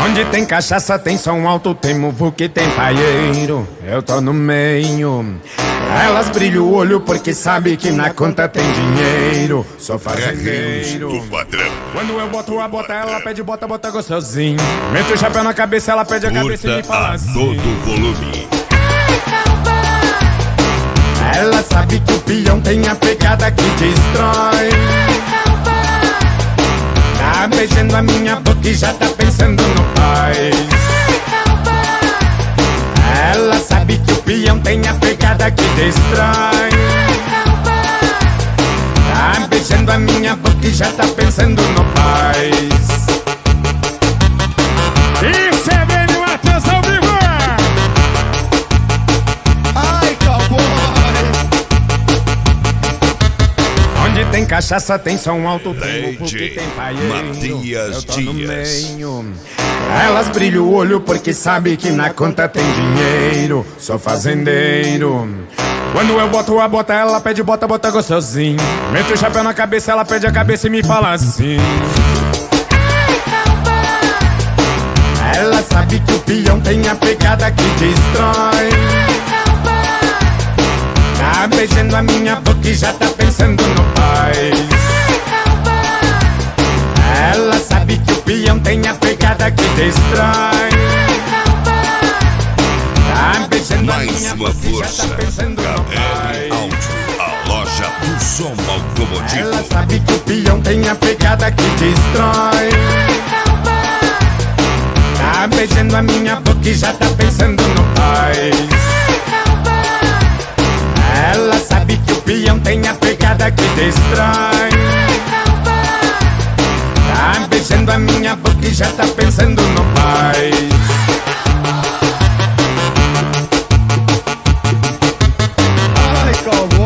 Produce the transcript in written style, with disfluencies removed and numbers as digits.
Onde tem cachaça, tem som alto, tem muvuca e tem paieiro. Eu tô no meio. Elas brilham o olho porque sabe que na conta tem dinheiro. Sou fazendeiro. Quando eu boto a bota, ela pede bota, bota gostosinho. Meto o chapéu na cabeça, ela pede a cabeça e me fala assim. Todo volume. Ela sabe que o peão tem a pegada que destrói. Tá beijando a minha boca e já tá pensando no pai. Ela sabe que o peão tem a pegada que destrói. Tá beijando a minha boca e já tá pensando no pai. Isso é bem no Atenção ao Vivo. Ai, cowboy. Onde tem cachaça, tem som alto, tem muvuca e DJ tem paieiro. Matias Eu tô no Dias. meio. Elas brilham o olho porque sabe que na conta tem dinheiro. Sou fazendeiro. Quando eu boto a bota, ela pede bota, bota gostosinho. Meto o chapéu na cabeça, ela pede a cabeça e me fala assim. Ela sabe que o peão tem a pegada que destrói. Tá beijando a minha boca e já tá pensando no pai. Ela sabe que o peão tem a pegada que destrói. Tá beijando a Mais minha uma boca e já força. tá pensando no pai. KR Áudio, a loja do som automotivo. Ela sabe que o peão tem a pegada que destrói. Tá beijando a minha boca e já tá pensando no pai. Ela sabe que o peão tem a pegada que destrói. Tá beijando a minha boca e já tá pensando no pai. Ai, cowboy.